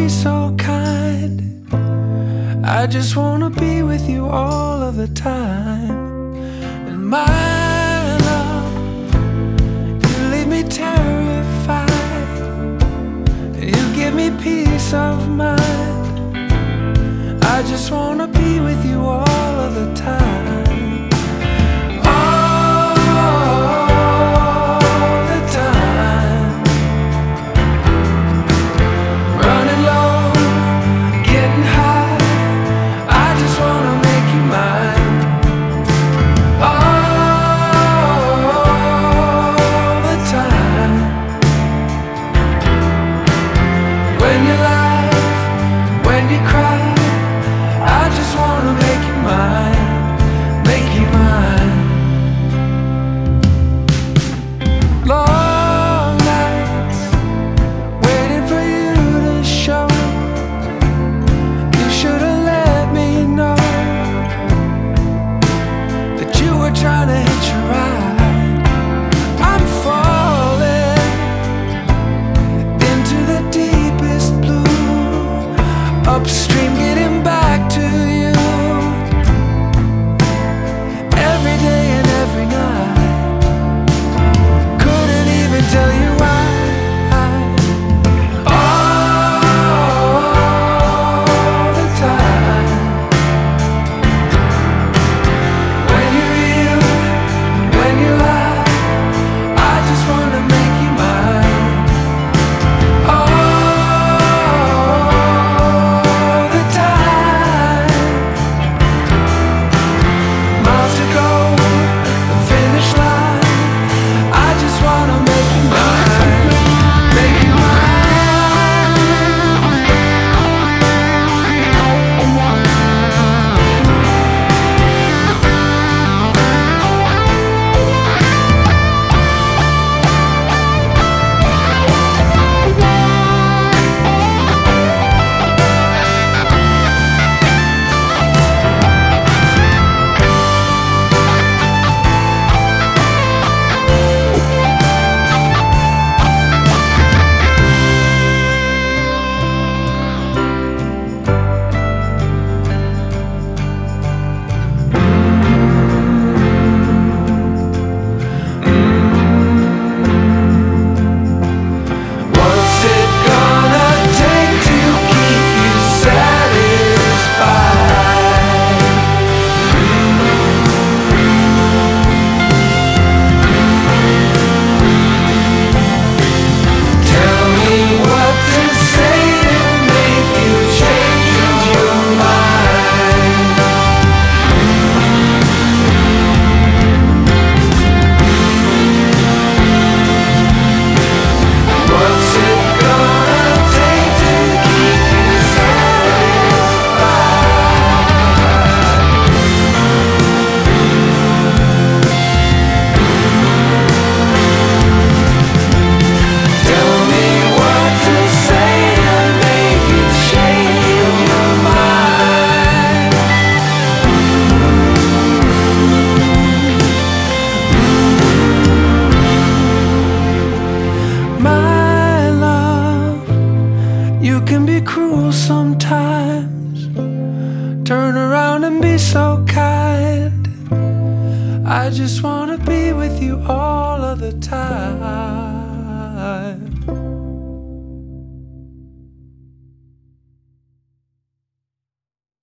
be so kind. I just wanna be with you all of the time. And my love, you leave me terrified. You give me peace of mind. I just wanna be with you all of the time. When you laugh, when you cry, I just wanna make you mine, make you mine. Long nights, waiting for you to show. You should've let me know that you were trying to hitch a ride. I'm falling into the deepest upstream, getting back to you every day and every night. Couldn't even tell you why. All the time. When you're real, when you lie, I just wanna make you mine. You can be cruel sometimes, turn around and be so kind. I just wanna be with you all of the time.